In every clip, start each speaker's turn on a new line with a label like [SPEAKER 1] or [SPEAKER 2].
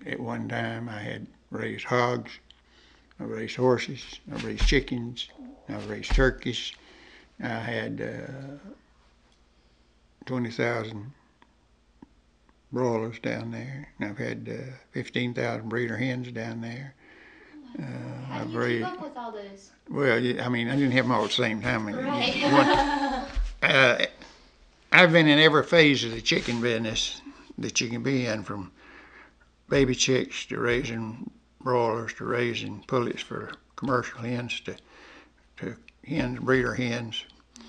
[SPEAKER 1] at one time I had raised hogs, I raised horses, I raised chickens, I raised turkeys. I had 20,000 broilers down there, and I've had 15,000 breeder hens down there.
[SPEAKER 2] How do you keep up with all this?
[SPEAKER 1] Well, I mean, I didn't have them all at the same time.
[SPEAKER 2] Right.
[SPEAKER 1] I've been in every phase of the chicken business that you can be in, from baby chicks to raising broilers to raising pullets for commercial hens to hens, breeder hens.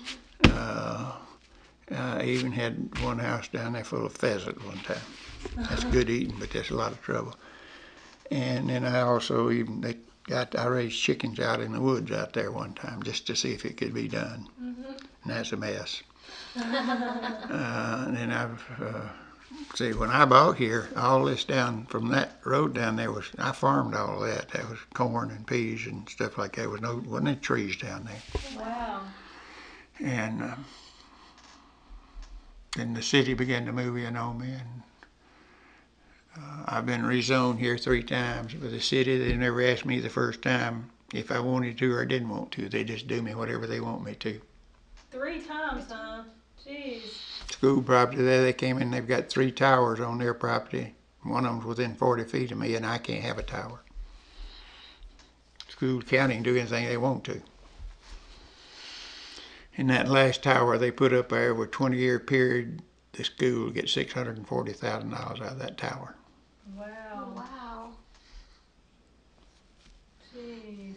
[SPEAKER 1] I even had one house down there full of pheasant one time. That's good eating, but that's a lot of trouble. And then I also I raised chickens out in the woods out there one time just to see if it could be done. Mm-hmm. And that's a mess. And then see, when I bought here, all this down from that road down there I farmed all of that. That was corn and peas and stuff like that. Wasn't any trees down there.
[SPEAKER 3] Wow.
[SPEAKER 1] And then the city began to move in on me, and I've been rezoned here 3 times. But the city, they never asked me the first time if I wanted to or didn't want to. They just do me whatever they want me to.
[SPEAKER 3] 3 times, huh? Jeez.
[SPEAKER 1] School property there, they came in, they've got 3 towers on their property. One of them's within 40 feet of me, and I can't have a tower. School, county can do anything they want to. In that last tower they put up there, over a 20-year period, the school will get $640,000 out of that tower.
[SPEAKER 3] Wow.
[SPEAKER 2] Oh, wow.
[SPEAKER 3] Jeez.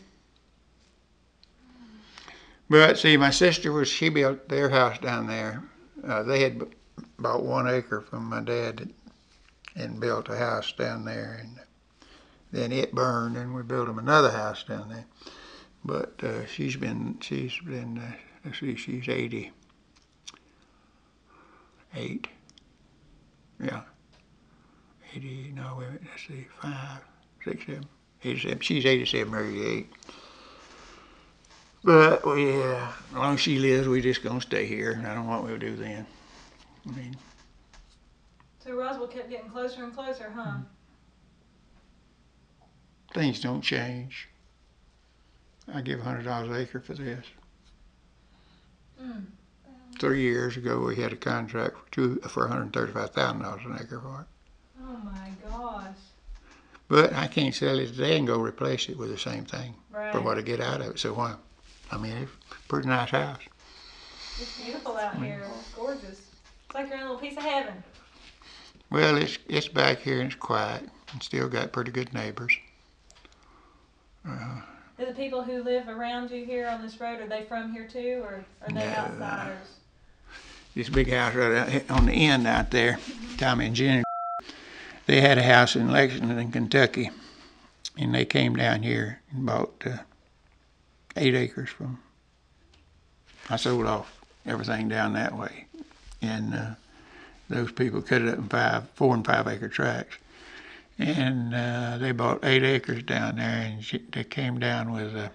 [SPEAKER 1] But see, my sister she built their house down there. They had bought 1 acre from my dad and built a house down there, and then it burned, and we built them another house down there. But she's been let's see, she's 88. Yeah. 80, no, wait a minute, let's see, 5, 6, 7, 87. She's 87 or 88. But, as long as she lives, we just gonna stay here, and I don't know what we'll do then. I mean.
[SPEAKER 3] So Roswell kept getting closer and closer, huh?
[SPEAKER 1] Things don't change. I give $100 an acre for this. 3 years ago, we had a contract for $135,000 an acre for it.
[SPEAKER 3] Oh my gosh.
[SPEAKER 1] But I can't sell it today and go replace it with the same thing
[SPEAKER 3] Right.
[SPEAKER 1] for what I get out of it. So why? I mean, it's a pretty nice house.
[SPEAKER 3] It's beautiful out here. It's gorgeous. It's like you're in a little piece of heaven.
[SPEAKER 1] Well, it's back here and it's quiet and still got pretty good neighbors.
[SPEAKER 3] Do the people who live around you here on this road, are they from here too, or are they
[SPEAKER 1] No.
[SPEAKER 3] outsiders?
[SPEAKER 1] This big house right out on the end out there, Tommy and Jenny, they had a house in Lexington, Kentucky, and they came down here and bought 8 acres from. I sold off everything down that way, and those people cut it up in 4 and 5 acre tracts, and they bought 8 acres down there, and they came down with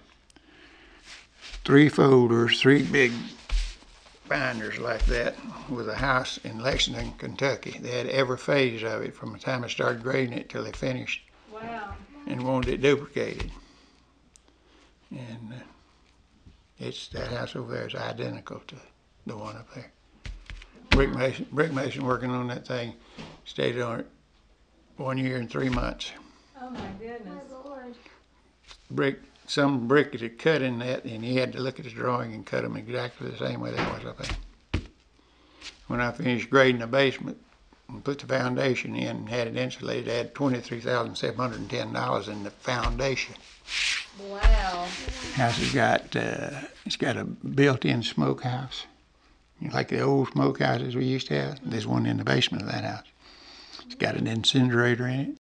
[SPEAKER 1] 3 folders, 3 big binders like that, with a house in Lexington, Kentucky. They had every phase of it from the time I started grading it till they finished.
[SPEAKER 3] Wow.
[SPEAKER 1] And wanted it duplicated. And it's that house over there is identical to the one up there. Brick mason working on that thing stayed on it 1 year and 3 months.
[SPEAKER 3] Oh my goodness.
[SPEAKER 2] My Lord.
[SPEAKER 1] Some brick that had cut in that, and he had to look at the drawing and cut them exactly the same way they was up there. When I finished grading the basement and put the foundation in and had it insulated, I had $23,710 in the foundation.
[SPEAKER 3] Wow.
[SPEAKER 1] House has got it's got a built-in smokehouse, like the old smokehouses we used to have. There's one in the basement of that house. It's got an incinerator in it.